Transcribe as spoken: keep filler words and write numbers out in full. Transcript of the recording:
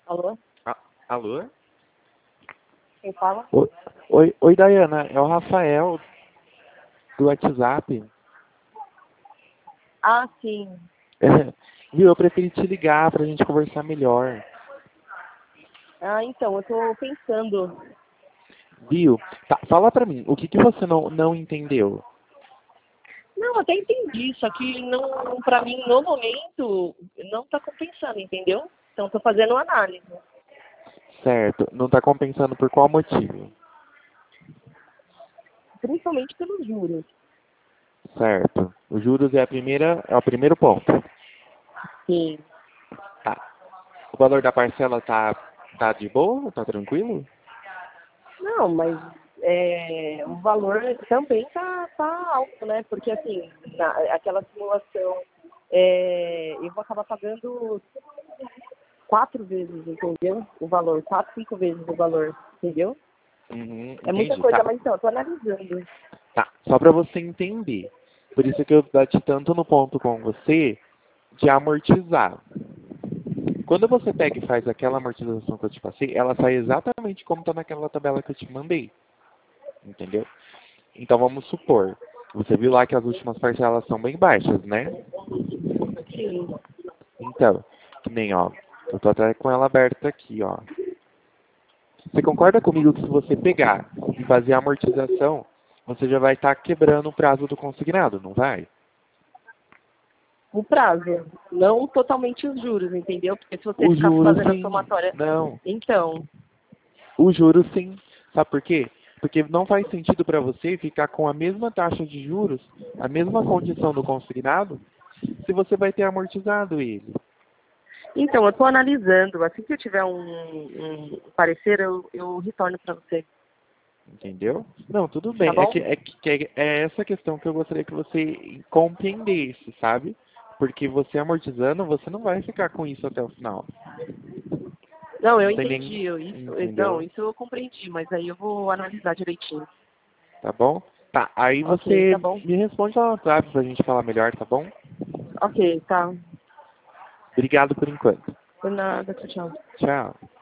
Alô? Ah, alô? Quem fala? Oi, oi, oi, Dayana, é o Rafael do WhatsApp. Ah, sim. Viu, eu preferi te ligar pra gente conversar melhor. Ah, então, eu tô pensando. Viu? Tá, fala pra mim, o que que você não, não entendeu? Não, até entendi, só que não, pra mim, no momento, não tá compensando, entendeu? Então, tô fazendo uma análise. Certo, não tá compensando por qual motivo? Principalmente pelos juros. Certo. Os juros é a primeira, é o primeiro ponto. Sim. Tá. O valor da parcela tá, tá de boa? Tá tranquilo? Não, mas é, o valor também tá, tá alto, né? Porque, assim, na, aquela simulação, é, eu vou acabar pagando quatro vezes, entendeu? O valor, quatro, cinco vezes o valor, entendeu? Uhum, É muita entendi. coisa, Tá. mas então, eu tô analisando. Tá. Só pra você entender. Por isso que eu bati tanto no ponto com você de amortizar. Quando você pega e faz aquela amortização que eu te passei, ela sai exatamente como está naquela tabela que eu te mandei. Entendeu? Então vamos supor, você viu lá que as últimas parcelas são bem baixas, né? Sim. Então, que nem, ó, eu tô até com ela aberta aqui, ó. Você concorda comigo que se você pegar e fazer a amortização, você já vai estar quebrando o prazo do consignado, não vai? O prazo, não totalmente os juros, entendeu? Porque se você O ficar juro fazendo a sim. somatória. Não. Então, O juro sim. Sabe por quê? Porque não faz sentido para você ficar com a mesma taxa de juros, a mesma condição do consignado, se você vai ter amortizado ele. então eu estou analisando. Assim que eu tiver um, um parecer, eu, eu retorno para você. Entendeu? Não, tudo Tá bem. É, bom? que, é, que, é é essa questão que eu gostaria que você compreendesse, sabe? Porque você amortizando, você não vai ficar com isso até o final. Não, eu Não tem nem. entendi. Eu, isso, não, Entendeu? isso eu compreendi, mas aí eu vou analisar direitinho. Tá bom? Tá, aí Ok, você tá bom. me responde lá no WhatsApp pra gente falar melhor, tá bom? Ok, tá. Obrigado por enquanto. Por nada, tchau, tchau. Tchau.